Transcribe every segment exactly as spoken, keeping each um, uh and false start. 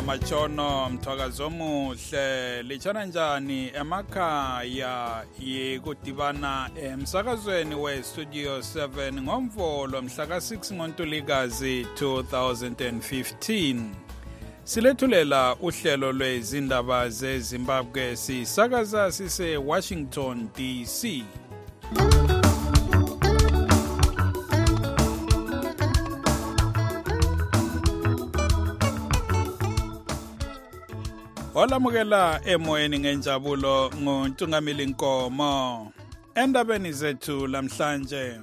machono mthwakazi omuhle litshana njani emakhaya yekudibana emsakazweni we-studio seven ngomvolo mhla ka-six ngontulikazi two thousand fifteen silethulela uhlelo lwezindaba zezimbabwe sisakaza sise-Washington D C. Olamukela emoyeni ngenjabulo nguNtungamili Nkomo. Endabeni zethu lamhlanje.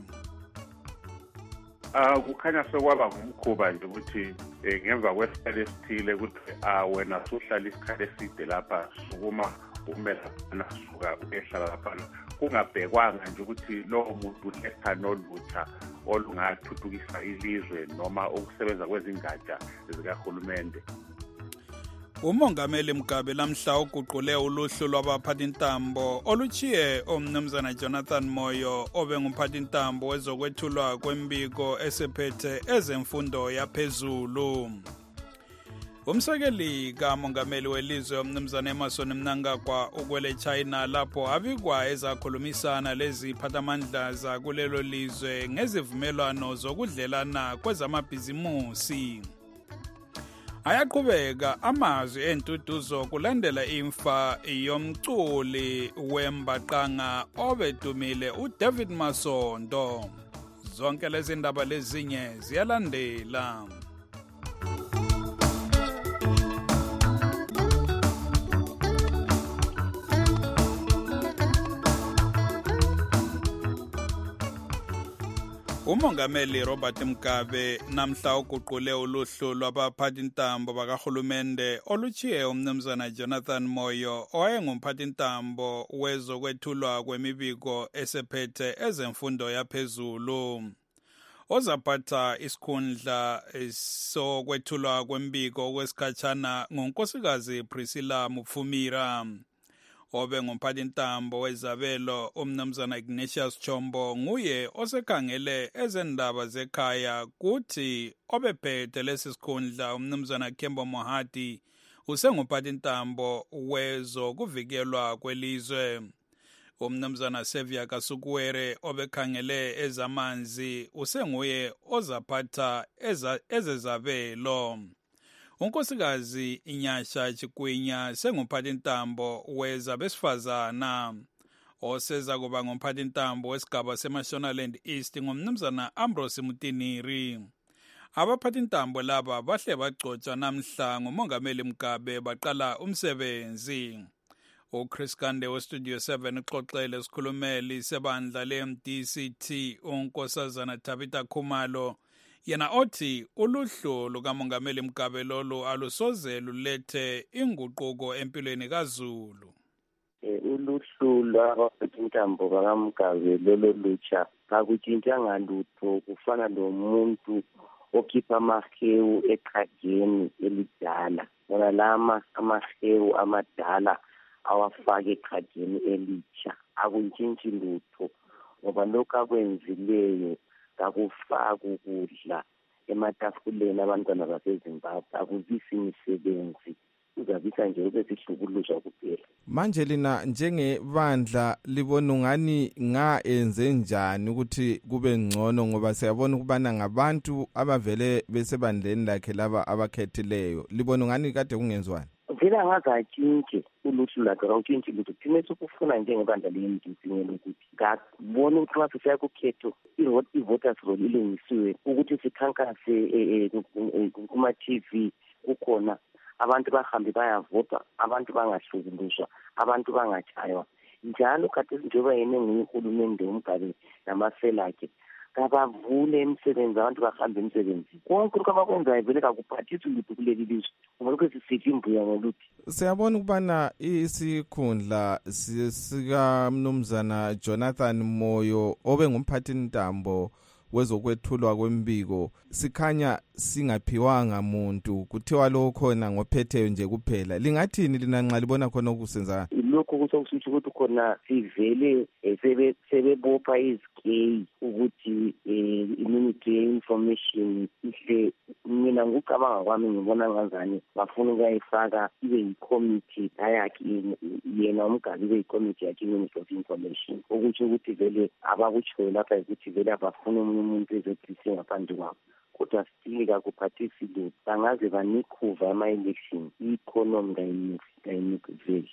Ah kukhanya sokwaba ngumkhuba nje ukuthi ngemva kwesikhathi esithile ukuthi ah wena usuhlala isikhathi eside lapha sukuma umela nasuka uyehlala lapha kungabhekwanga nje ukuthi lo muntu uletha nolutsha olungathuthukisa ilizwe noma ukusebenza kwezingatsha zikahulumende. Umongameli Mugabe lamhla uguqule uluhlu lwabaphathintambo oluchiye omnumzana Jonathan Moyo obe ngumphathintambo wezokwethulwa kwembiko esephethe ezemfundo yaphezulu. Umsekeli kamongameli welizwe omnumzana Emmerson Mnangagwa ukwele China lapho abikwa ezakhulumisana lezi phathamandla zakulelo lizwe ngezivumelwano zokudlelana kwezamabhizimusi. Ayaqhubeka amazwi entuduzo kulandela imfa yomculi wembaqanga obedumile uDavid Masondo. Zonke lezi ndaba lezinye ziyalandela. Umongameli Robert Mugabe namhla uguqule uluhlu lwabaphathintambo bakahulumende oluchiye umnumzana Jonathan Moyo owayengumphathintambo wezokwethulwa kwemibiko esephethe ezemfundo yaphezulu. Ozaphatha isikhundla sokwethulwa kwembiko kwesikhatshana ngunkosikazi Priscilla Mupfumira. Obe ngumphathintambo wezabelo umnumzana Ignatius Chombo nguye osekhangele ezendaba zekhaya kuthi obephethe lesi sikhundla umnumzana Kembo Mohadi usengumphathintambo wezokuvikelwa kwelizwe. Umnumzana Sevia Kasukuwere obekhangele ezamanzi usenguye ozaphatha eza, ezezabelo. Unkosikazi Inyasha Chikwinya sengumphathintambo wezabesifazana oseza kuba ngumphathintambo wesigaba seMashonaland East ngumnumzana Ambrose Mutiniri. Abaphathintambo laba bahle bagcotshwa namhla ngumongameli Mugabe baqala umsebenzi. uChris Kande weStudio seven uxoxele isikhulumeli sebandla le-M D C T unkosazana Tabitha Khumalo. Yena othi uluhlu lukamongameli Mugabe lolu alusoze lulethe inguquko empilweni kaZulu. Uluhlu lwabaphathintambo bakaMugabe lolo lutsha akutshintshanga lutho kufana lomuntu okhipha amahewu eqhageni elidala. Bona lama amahewu amadala awafake eqhageni elitsha akuntshintshi lutho ngoba lokho akwenzileyo kakufaka ukudla ematafuleni abantwana baseZimbabwe akuzisi imisebenzi uzabisa nje ubesihlukuluzwa kuphela. Manje lina njengebandla libona ungani nga enze njani ukuthi kube ngcono ngoba siyabona ukubana ngabantu abavele besebandleni lakhe laba abakhethileyo libona ungani kade kungenzwani? Vela ngazatshintshi uluhlu lakhe awutshintshi lutho thina sokufuna njengebandla le-M D C ukuthi ngabona ukuthi nxa sisiya kukhetho i-voters roll ilungisiwe ukuthi sikhankase kuma-T V kukhona abantu bahambe bayavota abantu bangahlukuluzwa abantu bangatshaywa njalo kade njengoba yena nguhulumende uMugabe namaselakhe kabavule imisebenzi abantu bahambe imisebenzi konke lokho abakwenzayo vele kakuphathisi lutho kuleli lizwe ngoba lokho sisithi imbuya ngoluthi. Siyabona ukubana isikhundla sikamnumzana Jonathan Moyo obe ngumphathintambo wezokwethulwa kwembiko sikhanya singaphiwanga muntu kuthiwa lo khona ngophetheyo nje kuphela. Lingathini lina nxa libona khona okusenza? lokho kusokusho ukuthi khona sivele sebe sebebopha izikeyi ukuthi i-Ministry Information ihle. Mina ngicabanga kwami ngibona ngazani bafuna ukuyifaka ibe yi-committee ayakhe yena umgazi ibe yi-committee yakhe i-Ministry of Information ukuthi ukuthi vele abakutshoyo lapha ukuthi vele abafuna umunye umuntu ezothisa ngaphandle kwabo. Kodwa still kakuphathisi lutho bangaze banikhuva ama-election i-economy kayinikuveli.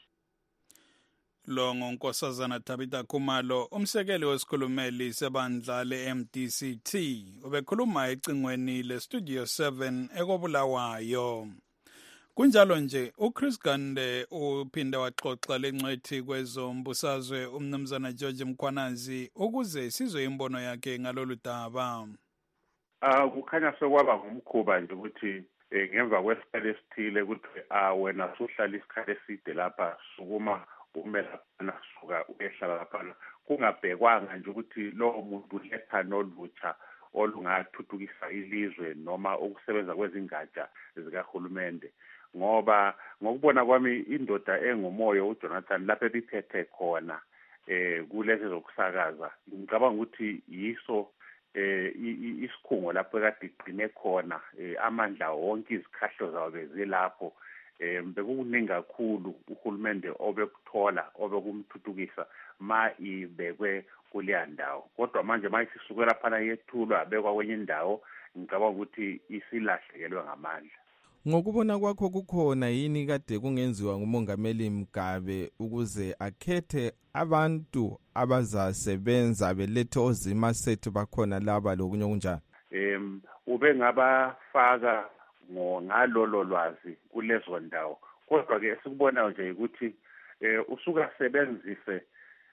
Lo ngonkosazana Tabitha Khumalo, umsekeli wesikhulumeli sebandla le-M D C T, ubekhuluma ecingweni le-Studio seven ekobulawayo. Kunjalo nje, uChris Gande uphinde waxoxa lengcwethi kwezombusazwe umnumzana George Mkhwanazi ukuze sizwe imbono yakhe ngalolu daba. Ah kukhanya sekwaba ngumkhuba nje ukuthi ngemva kwesikhathi esithile ukuthi ah wena usuhlala isikhathi eside lapha sukuma umela nasuka uyehlala lapha kungabhekwanga nje ukuthi lowo muntu uletha nolutsha olungathuthukisa ilizwe noma ukusebenza kwezingatsha zikahulumende. Ngoba ngokubona kwami indoda engumoyo uJonathan lapha ebiphethe khona eh kulezi zokusakaza ngicabanga ukuthi yiso eh isikhungo lapho kade igcine khona amandla wonke izikhahlo zawo bezilapho eh bekukuningi kakhulu uhulumende obekuthola obekumthuthukisa ma ibekwe kuleya ndawo. Kodwa manje mayisisukela phana yethulwa abekwa kwenye indawo ngicabanga ukuthi isilahlekelwe ngamandla. Ngokubona kwakho kukhona yini kade kungenziwa ngumongameli Mugabe ukuze akhethe abantu abazasebenza belethe ozima sethu bakhona laba lokunye kunjani? Em ube ngabafaka ngalolo lwazi kulezo ndawo. Kodwa ke sikubona nje ukuthi usuka sebenzise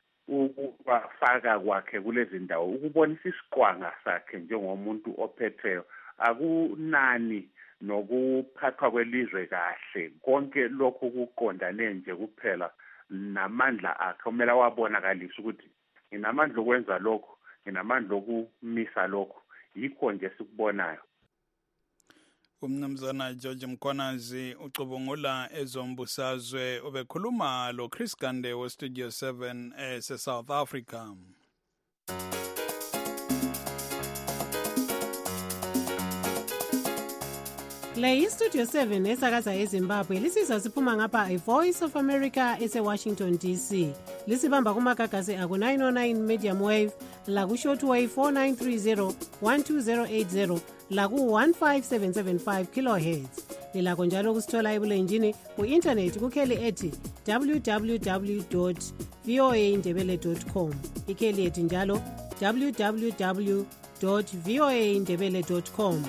ukufaka kwakhe kulezi ndawo ukubonisa isiqwanga sakhe njengomuntu ophetheyo akunani nokuphathwa kwelizwe kahle konke lokho kuqondane nje kuphela namandla akhe kumele wabonakalisa ukuthi nginamandla okwenza lokho nginamandla okumisa lokho yikho nje sikubonayo. Umnumzana George Mkhwanazi ucubungula ezombusazwe ubekhuluma lo Chris Gande we Studio seven ese South Africa. Le iStudio seven esakaza eZimbabwe lisizwa siphuma ngapha iVoice of America ese-Washington D C. Lisibamba kumagagasi aku-nine oh nine medium wave, laku-shortwave four nine three zero, one two zero eight zero, laku-one five seven seven five kilohertz. Lilakho njalo kusithola ebulenjini ku-internet kukheli ethi w w w dot v o a ndebele dot com. Ikheli ethi njalo w w w dot v o a ndebele dot com.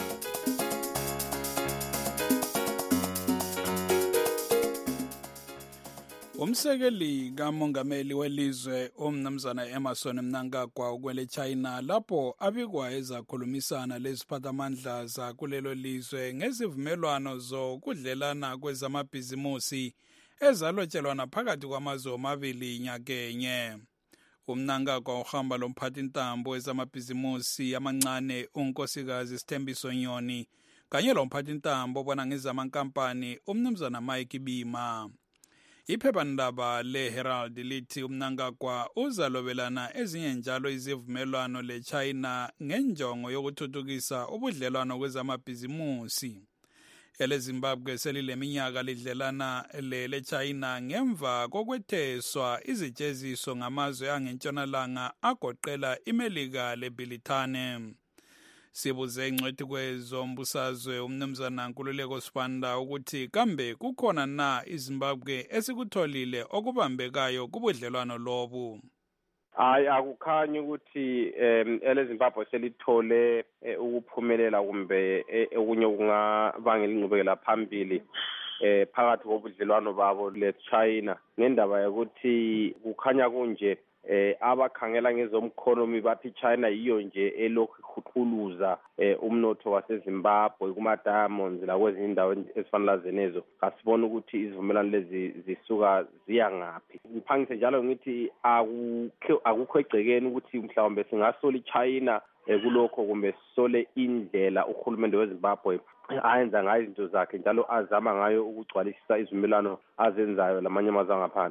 Umsekeli kamongameli welizwe umnumzana Emmerson Mnangagwa ukwele China lapho abikwa ezakhulumisana leziphathamandla zakulelo lizwe ngezivumelwano zokudlelana kwezamabhizimusi ezalotshelwana phakathi kwamazwe omabili nyakenye. Umnangagwa uhamba lomphathintambo wezamabhizimusi amancane unkosikazi Sithembiso Nyoni kanye lomphathintambo obona ngezamankampani umnumzana Mike Bima. Iphephandaba le-Herald lithi uMnangagwa uzalobelana ezinye njalo izivumelwano le-China ngenjongo yokuthuthukisa ubudlelwano kwezamabhizimusi. EleZimbabwe selileminyaka lidlelana le-China ngemva kokwetheswa izijeziso ngamazwe angentshonalanga agoqela iMelika leBrithani. Sibuze ingcwethi kwezombusazwe umnumzana Nkululeko Sibanda ukuthi kambe kukhona na iZimbabwe esikutholile okubambekayo kubudlelwano lobu. Hayi akukhanyi ukuthi em eleZimbabwe selithole ukuphumelela kumbe okunye kungabangela ingqubekela phambili eh phakathi kobudlelwano babo leChina ngendaba yokuthi kukhanya kunje eh abakhangela ngezomkhonomi bathi China yiyo nje elokhu ikhuluza eh umnotho waseZimbabwe kuma diamonds la kwezindawo ezifana lezo asibona ukuthi izivumelwano lezi zisuka ziya ngapi. Ngiphangise njalo ngithi akukho egcekeni ukuthi mhlawumbe singasola iChina kulokho kumbe sole indlela uhulumende weZimbabwe ayenza ngayo izinto zakhe njalo azama ngayo ukugcwalisisa izivumelwano azenzayo lamanye amazwe angaphandle.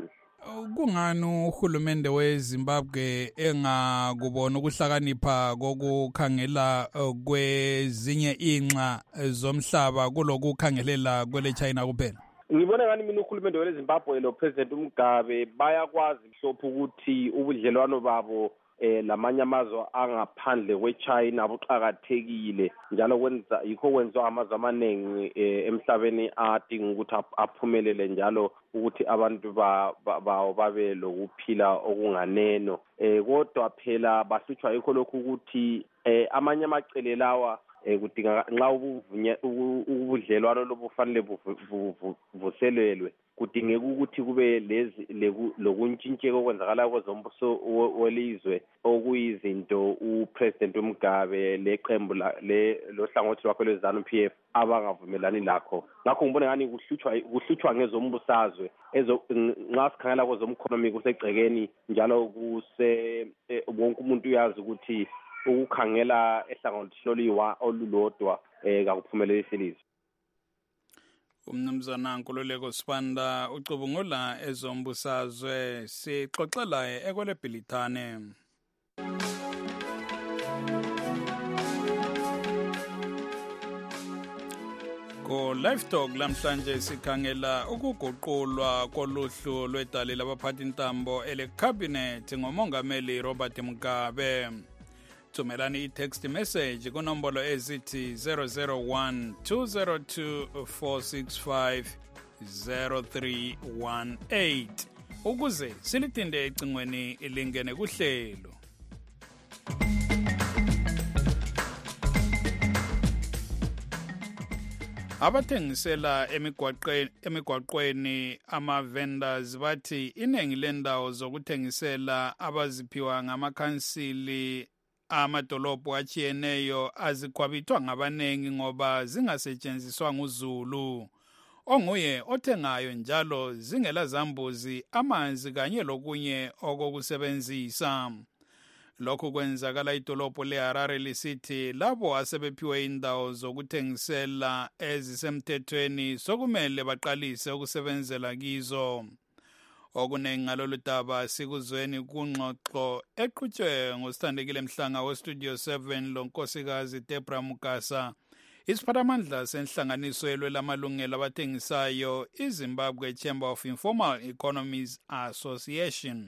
kungani uhulumende weZimbabwe engakubona ukuhlakanipha kokukhangela kwezinye inxa zomhlaba kulokukhangelela kwele China kuphela? Ngibona ngani mina uhulumende weZimbabwe lo President uMgabe bayakwazi mhlophe ukuthi ubudlelwano babo eh lamanye amazwe angaphandle kweChina buqhakathekile njalo kwenza yikho kwenziwa amazwe amaningi emhlabeni adinga ukuthi aphumelele njalo ukuthi abantu bawo babe lokuphila okunganeno. Eh kodwa phela bahlutshwa yikho lokhu ukuthi eh amanye amacele lawa kudinga nxa ubudlelwano lobufanele buvuselelwe kudingeka ukuthi kube lezi lokuntshintsheka okwenzakala kwezombuso welizwe okuyizinto uPresident uMgabe leqembu le lohlangothi lwakhe lweZANU P F abangavumelani lakho. Ngakho ngibona ngani kuhlutshwa kuhlutshwa ngezombusazwe ezo nxa sikhangela kwezomkhonomi kusegcekeni njalo kuse wonke umuntu uyazi ukuthi ukukhangela ehlangothini olulodwa eh kakuphumelelisi ilizwe. Umnumzana Nkululeko Sibanda ucubungula ezombusazwe sixoxela ekwele Bhilithane. Ko Live Talk lamhlanje sikhangela ukuguqulwa koluhlu lwedali labaphathi intambo ele cabinet ngomongameli Robert Mugabe. Thumelani i-text message kunombolo ezithi zero zero one two zero two four six five zero three one eight ukuze silithinde ecingweni ilingene kuhlelo. Abathengisela emigwaqweni emigwaqweni ama vendors bathi inengi lendawo zokuthengisela abaziphiwa ngamakhansili amadolobho achiyeneyo azikwabithwa ngabanengi ngoba zingasetshenziswa nguZulu onguye othengayo njalo zingela zambuzi amanzi kanye lokunye okokusebenzisa. Lokho kwenzakala idolobho leHarare lisithi labo asebephiwe indawo zokuthengisela ezisemthethweni sokumele baqalise ukusebenzela kizo. Okunengi ngalolu daba sikuzweni kungxoxo eqhutshwe ngosithandekile Mhlanga weStudio seven lonkosikazi Debra Mugasa. Isiphathamandla senhlanganiso yelwe lamalungelo abathengisayo iZimbabwe Chamber of Informal Economies Association.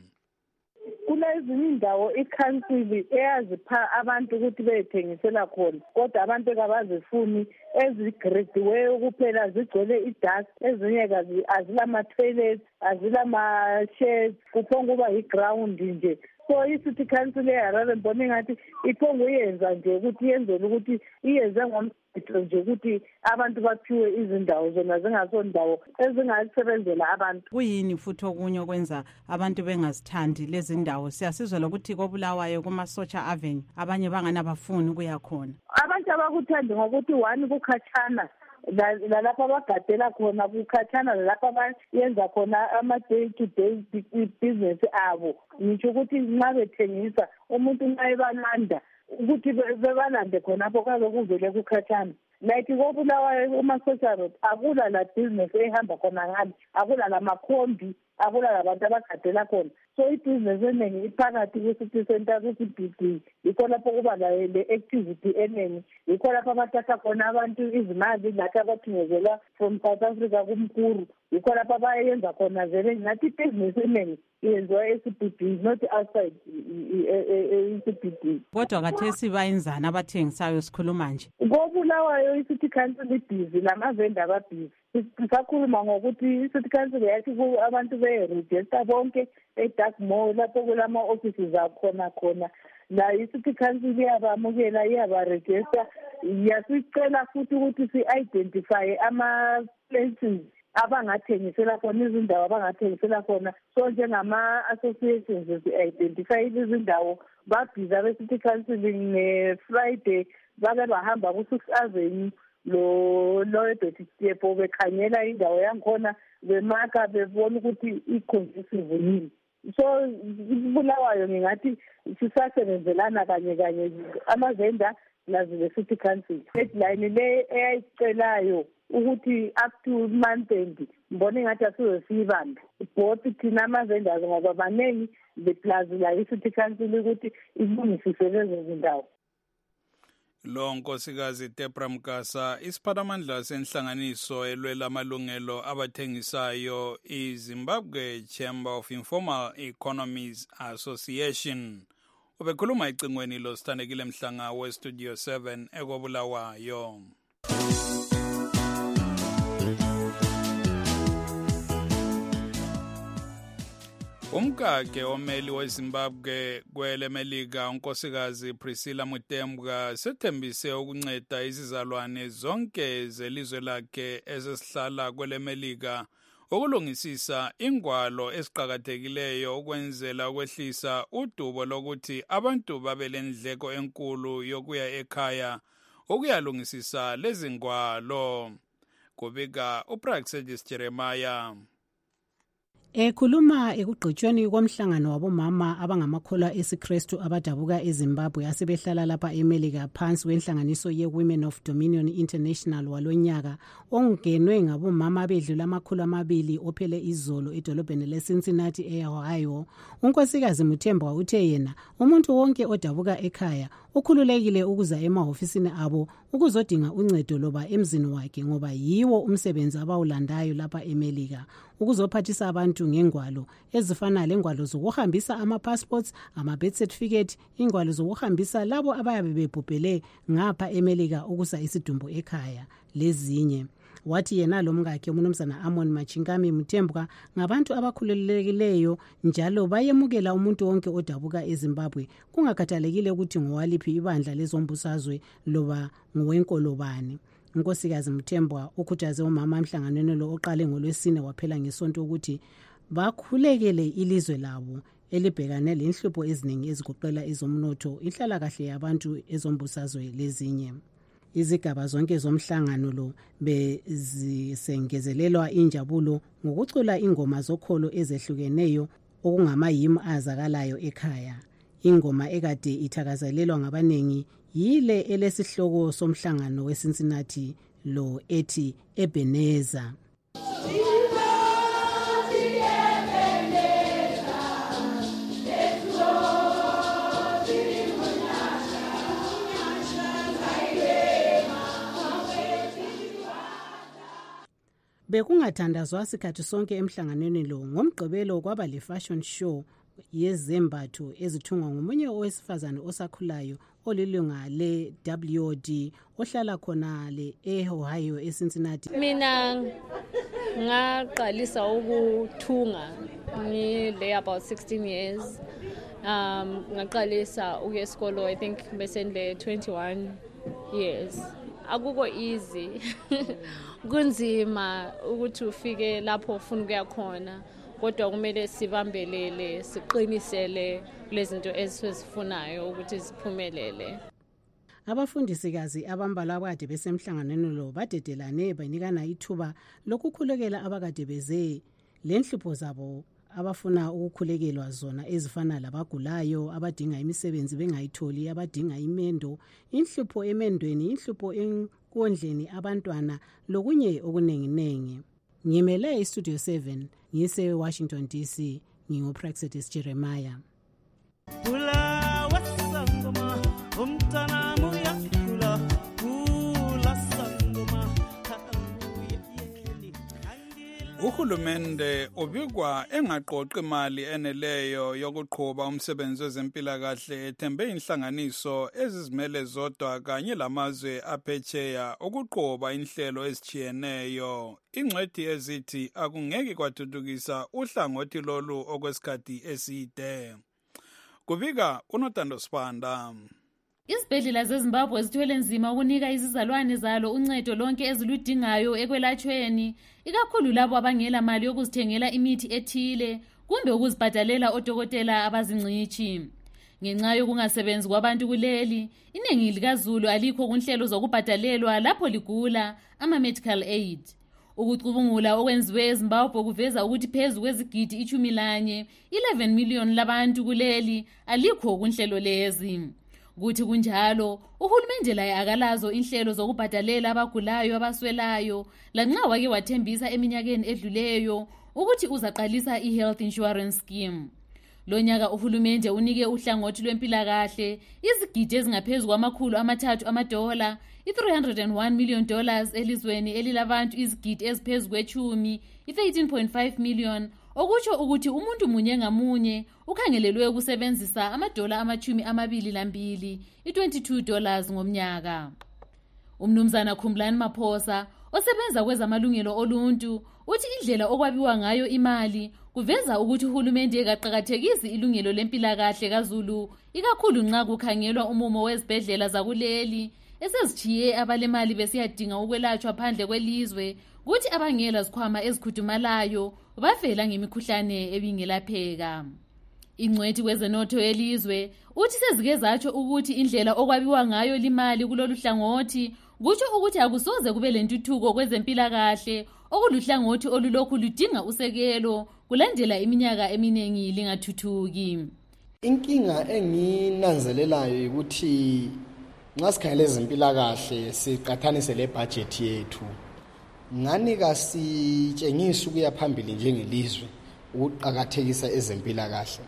Kulezinye indawo ikhansili eyazipha abantu ukuthi bethengisela khona kodwa abantu kabazifuni ezigrediweyo kuphela zigcwele idust ezinye kazi azilama toilets azilama sheds kuphonga kuba yiground nje. So isithi council eHarare mbona ngathi iphonga uyenza nje ukuthi yenzele ukuthi iyenze ngomthetho nje ukuthi abantu baphiwe izindawo zona zingasondawo ezingasebenzela abantu. Kuyini futhi okunye okwenza abantu bengazithandi lezi ndawo? Siyasizwa lokuthi koBulawayo kumaSocha Avenue abanye banganabafuni ukuya khona. Abantu abakuthandi ngokuthi one kukhatshana lalapha abagadela khona kukhathana lalapha abayenza khona ama-day to day business abo. Ngisho ukuthi nxa bethengisa umuntu nxa ebalanda ukuthi bebalande khonapho kaze kuvele kukhathana. Like koBulawayo kumaSocha Road akula la business ehamba khona ngalo, akula la makhombi, akula labantu abagadela khona. So i-business eningi iphakathi kwi-city center kwi-C B D, yikho lapho kuba le-activity eningi, yikho lapho abathatha khona abantu izimali lathi abathungezela from South Africa kumkuru, yikho lapho abayenza khona vele ngathi i-business eningi yenziwa e-C B D, not outside i-C B D. Kodwa kathesi bayenzana abathengisayo sikhuluma nje. koBulawayo i-City Council ibhizi lamavenda ababhizi. Sisakhuluma ngokuthi i-City Council yathi abantu be-register bonke e-Dark Mall lapho kulama offices akhona khona. La i-City Council iyabamukela iyaba-register. Yasicela futhi ukuthi si-identify ama-places abangathengisela khona izindawo abangathengisela khona. So njengama-associations si-identify izindawo babhiza be-City Council nge-Friday bake bahamba ku-Six Avenue lo loedoti stepho bekhangela indawo yankhona bemaka bebona ukuthi i-conducive yini. So iBulawayo ngingathi sisasebenzelana kanye kanye amazenda nazi le-City Council. Deadline le eyayicelayo ukuthi up to month end mbone ngathi asizosiyibambe both thina ama-vendors ngoba baningi beplazi la i-city council ukuthi ilungisise lezo zindawo. Lo nkosikazi Debra Mgasa isiphathamandla senhlanganiso elwela amalungelo abathengisayo iZimbabwe Chamber of Informal Economies Association. Ubekhuluma icingweni lo Sithandekile Mhlanga we Studio seven ekobulawayo. Umkakhe omeli weZimbabwe kwele Melika unkosikazi Priscilla Mutembwa sethembise ukunceda izizalwane zonke zelizwe lakhe ezesihlala kwele Melika ukulungisisa ingwalo esiqhakathekileyo ukwenzela ukwehlisa udubo lokuthi abantu babelendleko enkulu yokuya ekhaya ukuyalungisisa lezi ngwalo. Kubika uPraxedis Jeremiah. Ekhuluma ekugqitshweni komhlangano wabomama abangamakholwa esiKristu abadabuka eZimbabwe asebehlala lapha eMelika phansi kwenhlanganiso ye-Women of Dominion International walonyaka ongenwe ngabomama abedlula amakhulu amabili ophele izolo edolobheni leCincinnati eOhio. Unkosikazi Muthembwa uthe yena umuntu wonke odabuka ekhaya ukhululekile ukuza emahofisini abo ukuzodinga uncedo loba emzini wakhe ngoba yiwo umsebenzi abawulandayo lapha eMelika ukuzophathisa abantu ngengwalo ezifana lengwalo zokuhambisa ama-passports, ama-birth certificate, ingwalo zokuhambisa labo abayabe bebhubhele ngapha eMelika ukusa isidumbu ekhaya lezinye. Wathi yena lomkakhe uMnumzana Amon Machingami Muthembwa ngabantu abakhululekileyo njalo bayemukela umuntu wonke odabuka eZimbabwe kungakhathalekile ukuthi ngowaliphi ibandla lezombusazwe loba ngowenkolobani. Unkosikazi Muthembwa ukhuthaze umama emhlanganweni lo oqale ngolwesine waphela ngesonto ukuthi bakhulekele ilizwe labo elibhekane lenhlupho eziningi ezigoqela ezomnotho, inhlala kahle yabantu ezombusazwe lezinye. Izigaba zonke zomhlangano lo bezisengezelelwa injabulo ngokucula ingoma zokholo ezehlukeneyo okungamayimi azakalayo ekhaya. Ingoma ekade ithakazelelwa ngabanengi yile elesihloko somhlangano weCincinnati lo ethi Ebeneza. Bekungathandazwa sikhathi sonke emhlanganweni lo ngomgqibelo kwaba le fashion show yezembatho ezithungwa ngomunye owesifazane osakhulayo olilunga le-W O D ohlala khona le eOhio eCincinnati. Mina ngaqalisa ukuthunga ngile about sixteen years. Um ngaqalisa ukuya esikolo I think besendle twenty-one years. Akuko easy. Kunzima ukuthi ufike lapho ufuna ukuya khona. Kodwa kumele sibambelele siqinisele lezinto esizifunayo ukuthi siphumelele. Abafundisikazi abambalwa abakade besemhlanganweni lo badedelane banikana ithuba lokukhulekela abakade beze lenhlupho zabo abafuna ukukhulekelwa zona ezifana labagulayo abadinga imisebenzi bengayitholi, abadinga imendo, inhlupho emendweni, inhlupho enkondleni abantwana lokunye okunenginengi. Ngimele iStudio seven ngise Washington D C nginguPraxedis Jeremiah. Ula wasangoma umtana muya ula ula sangoma Uhulumende ubikwa engaqoqi imali eneleyo yokuqhuba umsebenzi wezempilakahle ethembe inhlanganiso ezizimele zodwa kanye lamazwe aphetsheya ukuqoba inhlelo ezichiyeneyo. Ingcwethi ezithi akungeke kwathuthukisa uhlangothi lolu okwesikhathi eside. Kubika uNotando Sibanda. Izibhedlela zeZimbabwe zithwele nzima ukunika izizalwane zalo uncedo lonke eziludingayo ekwelatshweni, ikakhulu labo abangela mali yokuzithengela imithi ethile kumbe ukuzibhadalela odokotela abazingcitshi. Ngenxa yokungasebenzi kwabantu kuleli, iningi likaZulu alikho kunhlelo zokubhadalelwa lapho ligula ama-medical aid. Ukucubungula okwenziwe eZimbabwe kuveza ukuthi phezu kwezigidi ichumi lanye, eleven million labantu kuleli alikho kunhlelo lezi. kuthi kunjalo uhulumende laye akalazo inhlelo zokubhadalela abagulayo abaswelayo lanxa wake wathembisa eminyakeni edluleyo ukuthi uzaqalisa i-health insurance scheme. Lo nyaka uhulumende unike uhlangothi lwempilakahle izigidi ezingaphezu kwamakhulu amathathu amadola i-three hundred one million dollars elizweni elilabantu izigidi eziphezu kwechumi i-thirteen point five million, okutsho ukuthi umuntu munye ngamunye ukhangelelwe ukusebenzisa amadola amachumi amabili lambili i-twenty-two dollars ngomnyaka. Umnumzana Khumlani Maphosa osebenza kwezamalungelo oluntu uthi indlela okwabiwa ngayo imali kuveza ukuthi uhulumende kaqhakathekisi ilungelo lempilakahle kaZulu ikakhulu nxa kukhangelwa umumo wezibhedlela zakuleli esezithiye abalemali besiyadinga ukwelatshwa phandle kwelizwe kuthi abangela zikhwama ezikhudumalayo bafela ngemikhuhlane ebingelapheka. Ingcwethi kwezenotho yelizwe uthi sezike zatsho ukuthi indlela okwabiwa ngayo limali kulolu hlangothi kutsho ukuthi akusoze kube lentuthuko kwezempilakahle okuluhlangothi olulokhu ludinga usekelo kulandela iminyaka eminingi lingathuthuki. Inkinga enginanzelelayo ukuthi nxa sikhangele ezempilakahle siqathanise le budget yethu ngani kasitshengisa ukuya phambili njengelizwe ukuqakathekisa ezempilakahle.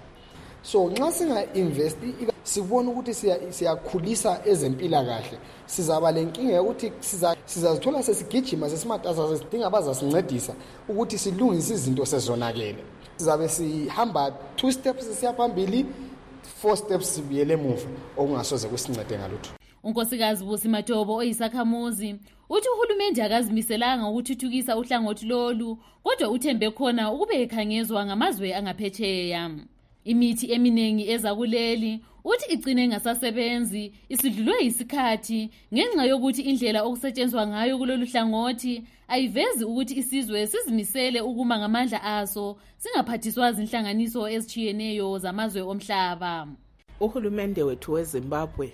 So nxa singa invest sibona ukuthi siyakhulisa ezempilakahle sizaba lenkinga yokuthi siza sizazithola sesigijima sesimatasa sesidinga abazasincedisa ukuthi silungise izinto sezonakele. Sizabe sihamba two steps siya phambili, four steps sibuyele emuva okungasoze kusincede ngalutho. Unkosikazi Busi Matobo oyisakhamuzi uthi uhulumende akazimiselanga ukuthuthukisa uhlangothi lolu kodwa uthembe khona ukube ekhangezwa ngamazwe angaphetsheya. Imithi eminengi eza kuleli uthi igcine engasasebenzi isidlulwe isikhathi ngenxa yokuthi indlela okusetshenzwa ngayo kulolu hlangothi ayivezi ukuthi isizwe sizimisele ukuma ngamandla aso singaphathiswa izinhlanganiso ezitshiyeneyo zamazwe omhlaba. Uhulumende wethu weZimbabwe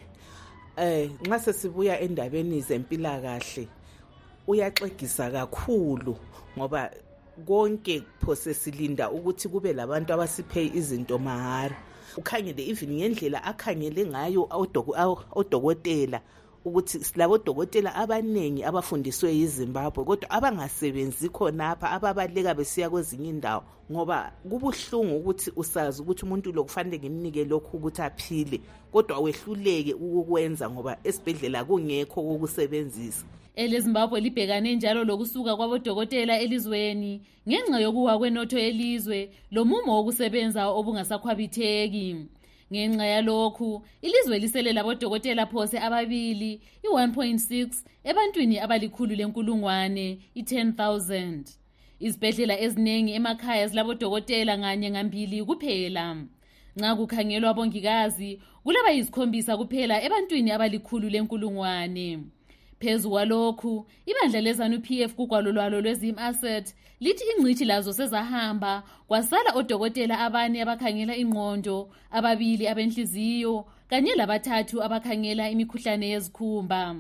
eh nxa sesibuya endabeni zempilakahle uyaxegisa kakhulu ngoba konke phose silinda ukuthi kube labantu abasiphe izinto mahara. Ukhangele even ngendlela akhangele ngayo odokotela ukuthi silabo dokotela abanengi abafundiswe yiZimbabwe kodwa abangasebenzi khonapha ababaleka besiya kwezinye indawo ngoba kubuhlungu ukuthi usazi ukuthi umuntu lo kufanele ngimnike lokhu ukuthi aphile kodwa wehluleke ukukwenza ngoba esibhedlela kungekho ukusebenzisa. EleZimbabwe libhekane njalo lokusuka kwabodokotela elizweni ngenxa yokuwa kwenotho yelizwe lomumo wokusebenza obungasakhwabitheki. Ngenxa yalokhu ilizwe lisele labodokotela phose ababili i-one point six ebantwini abalikhulu lenkulungwane i-ten thousand. Izibhedlela eziningi emakhaya zilabodokotela nganye ngambili kuphela. Nxa kukhangelwa abongikazi kulaba yizikhombisa kuphela ebantwini abalikhulu lenkulungwane. Phezu kwalokhu ibandla leZANU-P F kugwalo lwalo lwezim asset lithi ingcithi lazo sezahamba kwasala odokotela abane abakhangela ingqondo, ababili abenhliziyo kanye labathathu abakhangela imikhuhlane yezikhumba.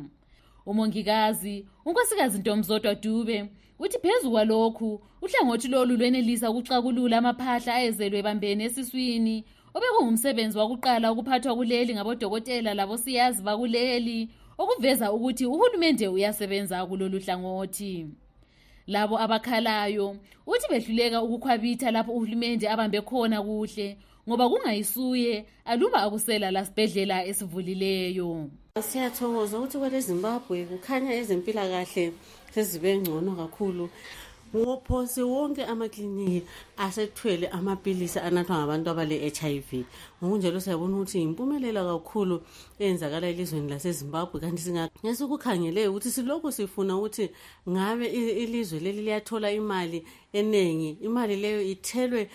Umongikazi unkosikazi Ntomzodwa Dube uthi phezu kwalokhu uhlangothi lolu lwenelisa ukuxakulula amaphahla ayezelwe bambene esiswini obekungumsebenzi wakuqala ukuphathwa kuleli ngabodokotela labosiyazi bakuleli okuveza ukuthi uhulumende uyasebenza kulolu hlangothi. Labo abakhalayo uthi behluleka ukukhwabitha lapho uhulumende abambe khona kuhle ngoba kungayisuye aluba akusela lasibhedlela esivulileyo. Siyathokoza ukuthi kweleZimbabwe kukhanya ezempilakahle sezibe ngcono kakhulu. Ngophose wonke amakliniki asethwele amaphilisi anathwa ngabantu abale H I V. Ngokunjalo siyabona ukuthi impumelela kakhulu eyenzakala elizweni laseZimbabwe kanti singase ukukhangele ukuthi silokho sifuna ukuthi ngabe ilizwe leli liyathola imali enengi. Imali leyo ithelwe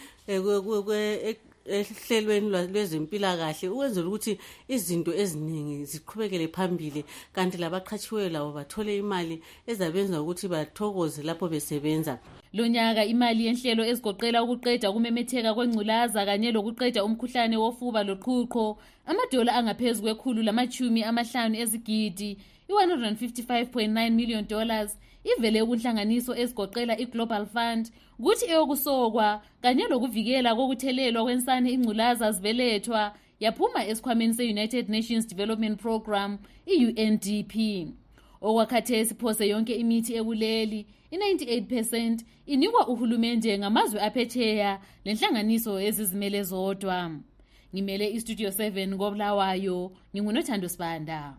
ehlelweni lwezempilakahle ukwenzela ukuthi izinto eziningi ziqhubekele phambili kanti labaqhatshiweyo labo bathole imali ezabenza ukuthi bathokoze lapho besebenza. Lo nyaka imali yenhlelo ezigoqela ukuqeda ukumemetheka kwengculaza kanye lokuqeda umkhuhlane wofuba loqhuqho amadola angaphezulu kwekhulu lamachumi amahlanu ezigidi i-one hundred fifty-five point nine million dollars ivele kunhlanganiso ezigoqela iGlobal Fund kuthi eyokusokwa kanye lokuvikela kokuthelelwa kwensane ingculaza zibelethwa yaphuma esikhwameni se-United Nations Development Program, i-U N D P. Okwakhathesi phose yonke imithi ekuleli, i-ninety-eight percent inikwa uhulumende ngamazwe aphesheya lenhlanganiso ezizimele zodwa. Ngimele iStudio seven koBulawayo, ngingunothando Sibanda.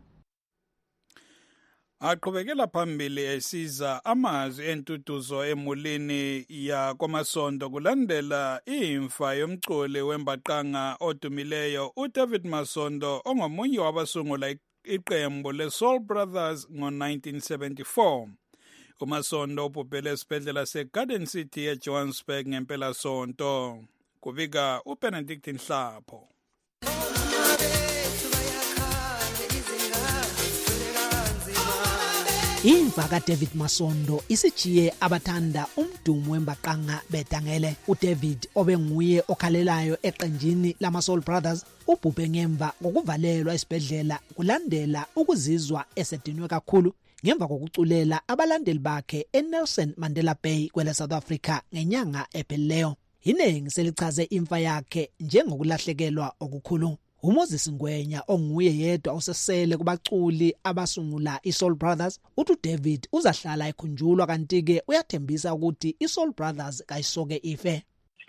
Aqhubekela phambili esiza amazwi entutuzo emulini ya kwaMasondo kulandela imfa yomculi wembaqanga odumileyo uDavid Masondo ongomunye wabasungula iqembu leSoul Brothers ngo-nineteen seventy-four. uMasondo ubhubhele esibhedlela seGarden City eJohannesburg ngempelasonto. Kubika uBenedict Nhlapho. Imva kaDavid Masondo isijiye abathanda umdumo wembaqanga bedangele. uDavid obenguye okhalelayo eqenjini lamaSoul Brothers ubhubhe ngemva ngokuvalelwa esibhedlela kulandela ukuzizwa esedinwe kakhulu ngemva kokuculela abalandeli bakhe eNelson Mandela Bay kwele South Africa ngenyanga ephelileyo. Iningi selichaze imfa yakhe njengokulahlekelwa okukhulu. uMoses Ngwenya onguye yedwa osesele kubaculi abasungula iSoul Brothers uthi uDavid uzahlala ekhunjulwa kanti ke uyathembisa ukuthi iSoul Brothers kayisoke ife.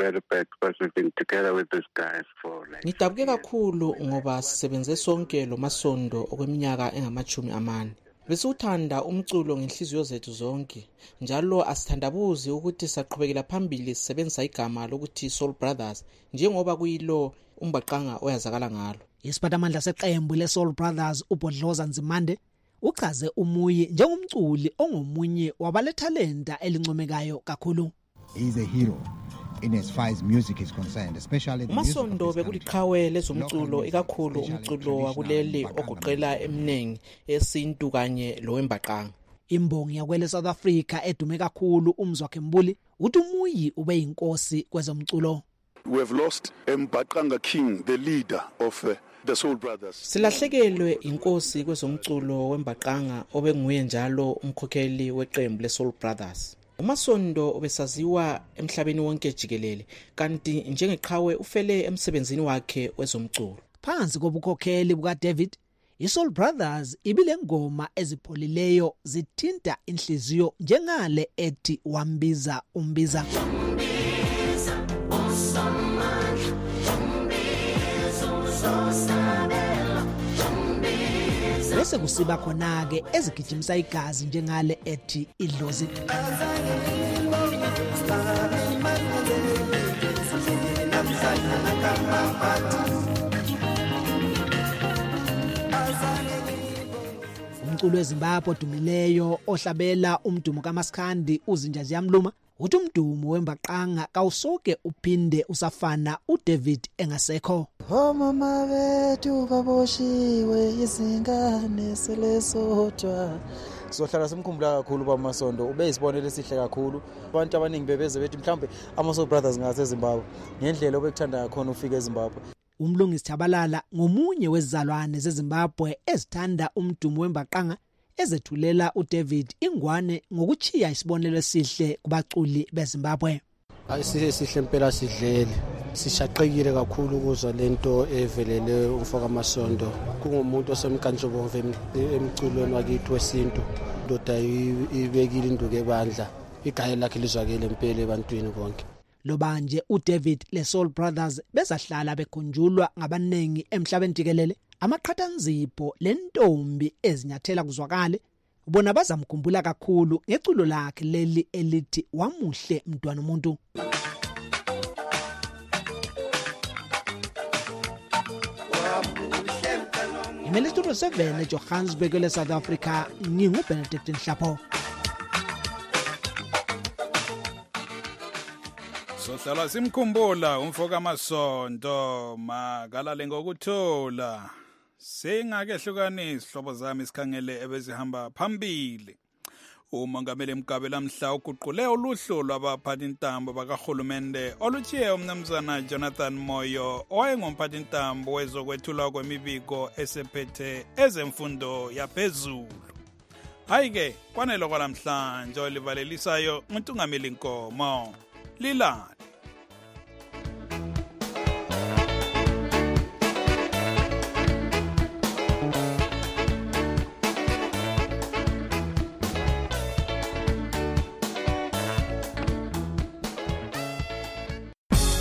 Ngidabuke kakhulu ngoba sisebenze sonke lo Masondo okweminyaka engamachumi amane. Besiuthanda umculo ngenhliziyo zethu zonke njalo asithandabuzi ukuthi saqhubekela phambili sisebenzisa igama lokuthi Soul Brothers njengoba kuyilo umbaqanga oyazakala ngalo. Isiphatamandla seqembu leSoul Brothers uBodloza Nzimande uchaze umuyi njengomculi ongomunye wabalethalenta elincomekayo kakhulu. He is a hero in as far as music is concerned, especially the Masondo bekuliqhawe lezomculo ikakhulu umculo wakuleli ogoqela eminengi esintu kanye lowembaqanga. Imbongi yakwele South Africa edume kakhulu uMzwakhe Mbuli uthi umuyi ube yinkosi kwezomculo. We have lost Mbaqanga King, the leader of uh, the Soul Brothers. Silahlekelwe inkosi kwezomculo wembaqanga obenguye njalo umkhokheli weqembu leSoul Brothers. uMasondo obesaziwa emhlabeni wonke jikelele kanti njengeqhawe ufele emsebenzini wakhe wezomculo. Phansi kobukhokheli bukaDavid, iSoul Brothers ibile ngoma ezipholileyo zithinta inhliziyo njengale ethi wambiza umbiza. Bese kusiba khona ke ezigijimisa igazi njengale ethi idlozi. Umculo weZimbabwe odumileyo ohlabela umdumo kaMaskandi uzinja ziyamluma uthi umdumo wembaqanga kawusoke uphinde usafana uDavid engasekho. Oh mama bethu baboshiwe izingane selesodwa. Sohlala simkhumbula kakhulu baMasondo ube isibonelo esihle kakhulu. Abantu abaningi bebeze bethi mhlambe amaSoul Brothers ngase Zimbabwe ngendlela obekuthanda khona ufika eZimbabwe. Umlungisi Thabalala ngomunye wezizalwane zeZimbabwe ezithanda umdumo wembaqanga ezethulela uDavid ingwane ngokuchiya isibonelo esihle kubaculi beZimbabwe. Ayisihle sihle impela sidlele. Sishaqekile kakhulu ukuzwa lento evelele umfoka Masondo. Kungumuntu osemkantshobomvu emculweni wakithi wesintu. Ndoda ibekile induku ebandla. Igaya lakhe lizwakele impela ebantwini bonke. Lobanje uDavid leSoul Brothers bezahlala bekhunjulwa ngabanengi emhlabeni jikelele. Amaqhathanzipho lentombi ezinyathela kuzwakale bona bazamkhumbula kakhulu ngeculo lakhe leli elithi wamuhle mntwana umuntu. Imele Studio seven eJohannesburg le South Africa nginguBenedict Nhlapho. Sohlala simkhumbula umfoka Masondo makalale ngokuthola. Singake hlukanisa hlobo zami isikhangele ebezihamba phambili. uMongameli Mgabela Mhla uguqule uluhlu lwabaphathi intambo bakahulumende oluchiye umnumzana Jonathan Moyo owayengumphathi intambo wezokwethulwa kwemibiko esephethe ezemfundo yaphezulu. Hayi-ke kwanele kwalamhlanje olivalelisayo uNtungameli Nkomo. Lila